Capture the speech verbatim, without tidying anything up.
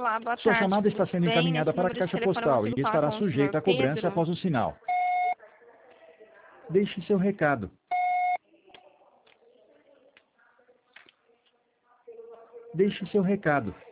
Olá, boa Sua tarde, chamada tudo está sendo bem? encaminhada Esse para a número de caixa telefone eu postal e consigo falar estará com o sujeita senhor a cobrança Pedro? após o sinal. Deixe seu recado. Deixe seu recado.